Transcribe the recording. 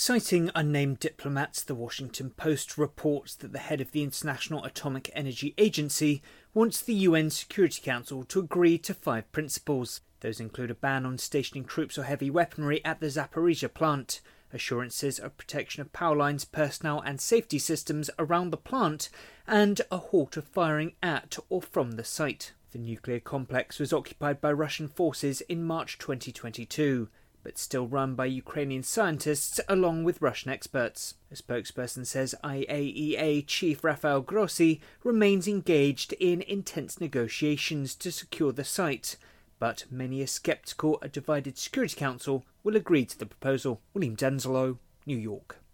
Citing unnamed diplomats, the Washington Post reports that the head of the International Atomic Energy Agency wants the UN Security Council to agree to 5 principles. Those include a ban on stationing troops or heavy weaponry at the Zaporizhzhia plant, assurances of protection of power lines, personnel and safety systems around the plant, and a halt of firing at or from the site. The nuclear complex was occupied by Russian forces in March 2022. But still run by Ukrainian scientists along with Russian experts. A spokesperson says IAEA Chief Rafael Grossi remains engaged in intense negotiations to secure the site, but many are sceptical a divided Security Council will agree to the proposal. William Denzelo, New York.